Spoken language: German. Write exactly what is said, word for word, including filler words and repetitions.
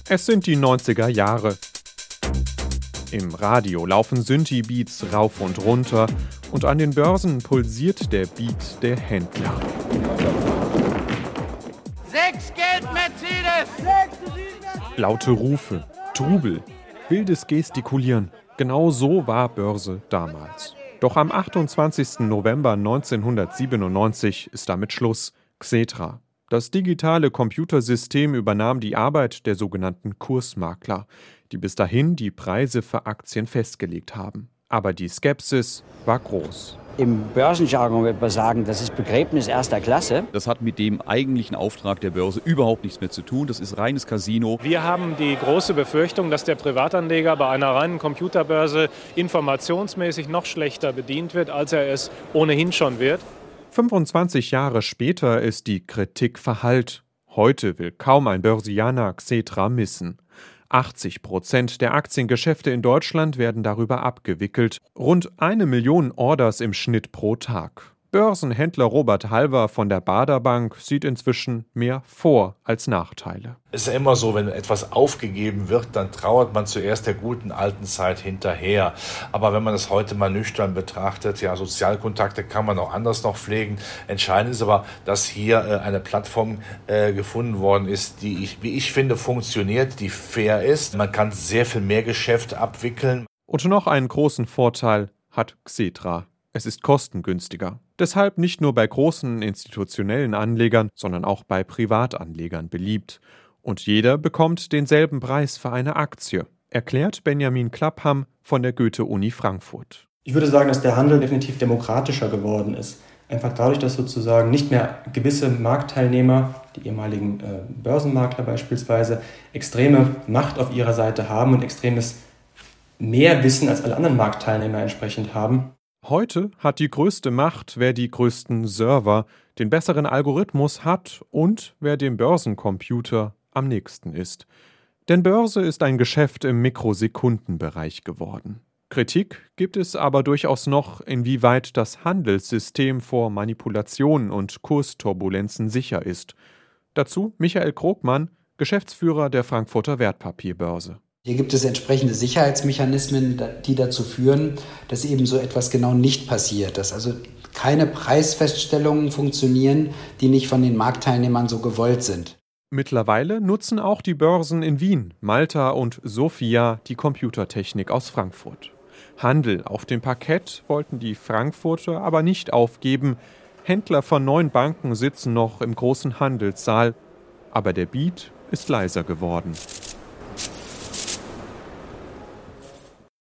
Es sind die neunziger Jahre. Im Radio laufen Synthi-Beats rauf und runter und an den Börsen pulsiert der Beat der Händler. Sechs Geld Mercedes! Laute Rufe, Trubel, wildes Gestikulieren. Genau so war Börse damals. Doch am achtundzwanzigsten November neunzehnhundertsiebenundneunzig ist damit Schluss. Xetra. Das digitale Computersystem übernahm die Arbeit der sogenannten Kursmakler, die bis dahin die Preise für Aktien festgelegt haben. Aber die Skepsis war groß. Im Börsenjargon wird man sagen, das ist Begräbnis erster Klasse. Das hat mit dem eigentlichen Auftrag der Börse überhaupt nichts mehr zu tun. Das ist reines Casino. Wir haben die große Befürchtung, dass der Privatanleger bei einer reinen Computerbörse informationsmäßig noch schlechter bedient wird, als er es ohnehin schon wird. fünfundzwanzig Jahre später ist die Kritik verhallt. Heute will kaum ein Börsianer Xetra missen. achtzig Prozent der Aktiengeschäfte in Deutschland werden darüber abgewickelt. Rund eine Million Orders im Schnitt pro Tag. Börsenhändler Robert Halver von der Baader Bank sieht inzwischen mehr Vor- als Nachteile. Es ist ja immer so, wenn etwas aufgegeben wird, dann trauert man zuerst der guten alten Zeit hinterher. Aber wenn man es heute mal nüchtern betrachtet, ja, Sozialkontakte kann man auch anders noch pflegen. Entscheidend ist aber, dass hier äh, eine Plattform äh, gefunden worden ist, die, ich, wie ich finde, funktioniert, die fair ist. Man kann sehr viel mehr Geschäfte abwickeln. Und noch einen großen Vorteil hat Xetra. Es ist kostengünstiger. Deshalb nicht nur bei großen institutionellen Anlegern, sondern auch bei Privatanlegern beliebt. Und jeder bekommt denselben Preis für eine Aktie, erklärt Benjamin Klappham von der Goethe-Uni Frankfurt. Ich würde sagen, dass der Handel definitiv demokratischer geworden ist. Einfach dadurch, dass sozusagen nicht mehr gewisse Marktteilnehmer, die ehemaligen äh, Börsenmakler beispielsweise, extreme Macht auf ihrer Seite haben und extremes mehr Wissen als alle anderen Marktteilnehmer entsprechend haben. Heute hat die größte Macht, wer die größten Server, den besseren Algorithmus hat und wer dem Börsencomputer am nächsten ist. Denn Börse ist ein Geschäft im Mikrosekundenbereich geworden. Kritik gibt es aber durchaus noch, inwieweit das Handelssystem vor Manipulationen und Kursturbulenzen sicher ist. Dazu Michael Krogmann, Geschäftsführer der Frankfurter Wertpapierbörse. Hier gibt es entsprechende Sicherheitsmechanismen, die dazu führen, dass eben so etwas genau nicht passiert, dass also keine Preisfeststellungen funktionieren, die nicht von den Marktteilnehmern so gewollt sind. Mittlerweile nutzen auch die Börsen in Wien, Malta und Sofia die Computertechnik aus Frankfurt. Handel auf dem Parkett wollten die Frankfurter aber nicht aufgeben. Händler von neun Banken sitzen noch im großen Handelssaal, aber der Beat ist leiser geworden.